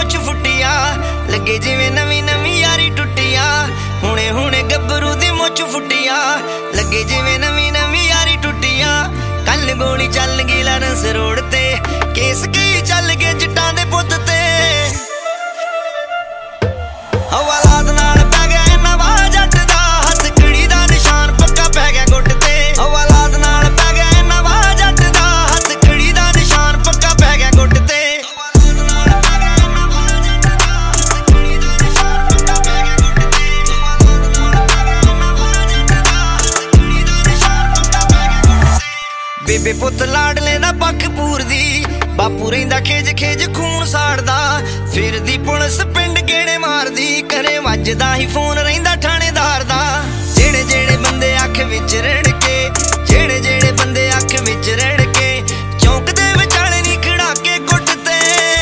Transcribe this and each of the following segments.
ਮੁੱਛ ਫੁੱਟੀਆਂ ਲੱਗੇ ਜਿਵੇਂ ਨਵੀਂ ਨਵੀਂ ਯਾਰੀ ਟੁੱਟੀਆਂ ਹੁਣੇ ਹੁਣੇ ਗੱਭਰੂ ਦੀ ਮੁੱਛ ਫੁੱਟੀਆਂ ਲੱਗੇ ਜਿਵੇਂ ਨਵੀਂ ਨਵੀਂ ਯਾਰੀ ਟੁੱਟੀਆਂ ਕੱਲ ਗੋਲੀ ਚੱਲ ਗਈ ਲਾਰੈਂਸ ਰੋਡ ਤੇ ਕੇਸ ਕੀ ਚੱਲ ਗਏ ਜੱਟਾਂ ਦੇ ਪੁੱਤ ਤੇ ਹਵਾਲਾਤ ਨਾਲ ਪੈ ਗਿਆ ਨਵਾਂ ਜੱਟ ਦਾ ਹੱਥ ਕੜੀ ਦਾ ਨਿਸ਼ਾਨ ਪੱਕਾ ਪੈ ਗਿਆ ਗੁੱਟ ਤੇ ਹਵਾਲਾਤ ਨਾਲ ਪੈ ਗਿਆ ਨਵਾਂ ਜੱਟ ਦਾ ਹੱਥ ਕੜੀ ਦਾ ਨਿਸ਼ਾਨ ਪੱਕਾ ਪੈ ਗਿਆ ਗੁੱਟ ਤੇ ਬੇਬੇ ਪੁੱਤ ਲਾਡਲੇ ਦਾ ਪੱਖ ਪੂਰਦੀ ਬਾਪੂ ਰਹਿੰਦਾ ਖੇਜ ਖੇਜ ਖੂਨ ਸਾੜਦਾ ਫਿਰਦੀ ਪੁਲਿਸ ਪਿੰਡ ਗੇੜੇ ਮਾਰਦੀ ਘਰੇ ਵੱਜਦਾ ਹੀ ਫੋਨ ਰਹਿੰਦਾ ਥਾਣੇਦਾਰ ਦਾ ਜਿਹੜੇ ਜਿਹੜੇ ਬੰਦੇ ਅੱਖ ਵਿੱਚ ਰੜ ਕੇ ਜਿਹੜੇ ਜਿਹੜੇ ਬੰਦੇ ਅੱਖ ਵਿੱਚ ਰੜ ਕੇ ਚੌਂਕ ਦੇ ਵਿਚਾਲੇ ਨਹੀਂ ਖੜਾ ਕੇ ਗੁੱਟ ਤੇ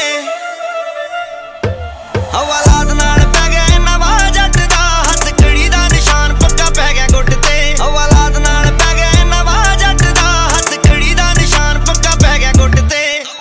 ਹਵਾਲਾਤ ਨਾਲ ਪੈ ਗਿਆ ਨਵਾਂ ਜੱਟ ਦਾ ਹੱਥ ਕੜੀ ਦਾ ਨਿਸ਼ਾਨ ਪੱਕਾ ਪੈ ਗਿਆ ਗੁੱਟ ਤੇ ਹਵਾਲਾਤ ਨਾਲ ਪੈ ਗਿਆ ਨਵਾਂ ਜੱਟ ਦਾ ਹੱਥ ਕੜੀ ਦਾ ਨਿਸ਼ਾਨ ਪੱਕਾ ਪੈ ਗਿਆ ਗੁੱਟ ਤੇ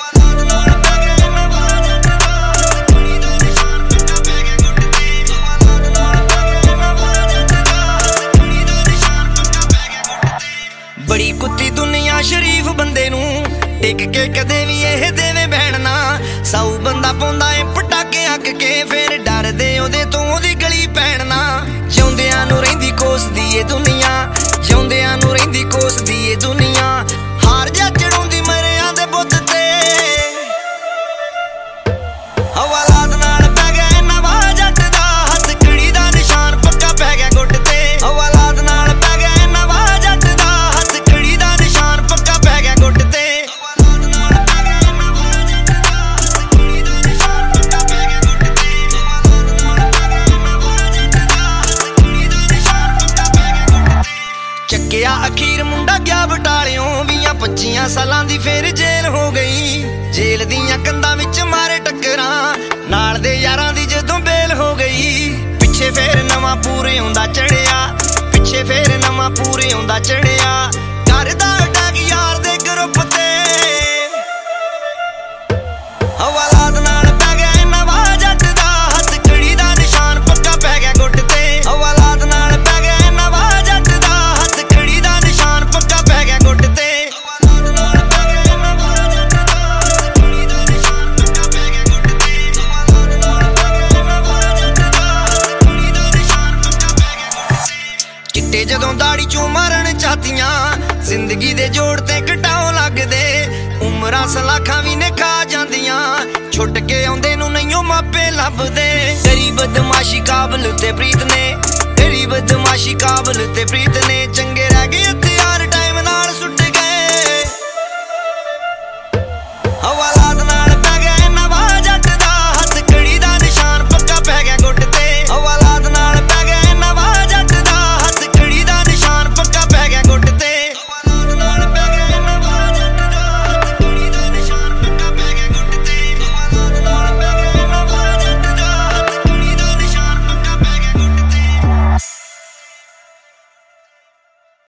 ਬੜੀ ਕੁੱਤੀ ਦੁਨੀਆ ਸ਼ਰੀਫ ਬੰਦੇ ਨੂੰ ਟਿਕ ਕੇ ਕਦੇ ਵੀ ਇਹ ਦੇਵੇ ਬਹਿਣ ਨਾ ਸਾਊ ਬੰਦਾ ਪਾਉਂਦਾ ਏ ਪਟਾਕੇ ਅੱਕ ਕੇ ਫੇਰ ਡਰਦੇ ਉਹਦੇ ਤੋਂ ਉਹਦੀ ਗਲੀ ਪੈਣ ਨਾ ਜਿਉਂਦਿਆਂ ਨੂੰ ਰਹਿੰਦੀ ਕੋਸਦੀ ਏ ਦੁਨੀਆ ਜਿਉਂਦਿਆਂ ਨੂੰ ਰਹਿੰਦੀ ਕੋਸਦੀ ਏ ਦੁਨੀਆ ਹਾਰ ਜਾ ਚੜਾਉਂਦੀ ਮਰਿਆਂ ਦੇ ਬੁੱਤ ਤੇ ਹਵਾਲਾਤ ਨਾਲ ਪੈ ਗਿਆ ਨਵਾਂ ਜੱਟ ਦਾ ਹੱਥ ਕੜੀ ਦਾ ਨਿਸ਼ਾਨ ਪੱਕਾ ਪੈ ਗਿਆ ਗੁੱਟ ਤੇ ਹਵਾਲਾਤ ਨਾਲ ਪੈ ਗਿਆ ਨਵਾਂ ਜੱਟ ਦਾ ਹੱਥ ਕੜੀ ਦਾ ਨਿਸ਼ਾਨ ਪੱਕਾ ਪੈ ਗਿਆ ਗੁੱਟ ਤੇ ਚੱਕਿਆ ਅਖੀਰ ਮੁੰਡਾ ਗਿਆ ਬਟਾਲਿਓਂ 20-25 ਸਾਲਾਂ ਦੀ ਫੇਰ ਜੇਲ੍ਹ ਹੋ ਗਈ ਜੇਲ੍ਹ ਦੀਆਂ ਕੰਧਾਂ ਵਿੱਚ ਮਾਰੇ ਟੱਕਰਾਂ ਨਾਲ ਦੇ ਯਾਰਾਂ ਦੀ ਜਦੋਂ ਬੇਲ ਹੋ ਗਈ ਪਿੱਛੇ ਫੇਰ ਨਵਾਂ ਪੂਰੇ ਆਉਂਦਾ ਚੜਿਆ ਪਿੱਛੇ ਫੇਰ ਨਵਾਂ ਪੂਰੇ ਆਉਂਦਾ ਚੜਿਆ ਕਰਦਾ ਅਟੈਕ ਯਾਰ ਦੇ ਗਰੁੱਪ ਤੇ ਹਵਾਲਾਤ ਨਾਲ ਪੈ ਗਿਆ ਨਵਾਂ ਜੱਟ ਦਾ ਹੱਥ ਕੜੀ ਦਾ ਨਿਸ਼ਾਨ ਪੱਕਾ ਪੈ ਗਿਆ ਗੁੱਟ ਤੇ ਹਵਾਲਾਤ ਨਾਲ ਪੈ ਗਿਆ ਨਵਾਂ ਜੱਟ ਦਾ ਹੱਥ ਕੜੀ ਦਾ ਨਿਸ਼ਾਨ ਪੱਕਾ ਪੈ ਗਿਆ ਗੁੱਟ ਤੇ ਚਿੱਟੇ ਜਦੋਂ ਦਾੜੀ ਚੋਂ ਮਾਰਨ ਚਾਹਤੀਆਂ ਜ਼ਿੰਦਗੀ ਦੇ ਜੋੜ ਤੇ ਘਟਾਉ ਲੱਗਦੇ ਉਮਰਾਂ ਸਲਾਖਾਂ ਵੀ ਨੇ ਖਾ ਜਾਂਦੀਆਂ ਛੁੱਟ ਕੇ ਆਉਂਦੇ ਨੂੰ ਨਹੀਂਓ ਮਾਪੇ ਲੱਭਦੇ ਤੇਰੀ ਬਦਮਾਸ਼ੀ ਕਾਬਲ ਤੇ ਪ੍ਰੀਤ ਨੇ ਤੇਰੀ ਬਦਮਾਸ਼ੀ ਕਾਬਲ ਤੇ ਪ੍ਰੀਤ ਨੇ ਚੰਗੇ ਰਹਿ ਗਏ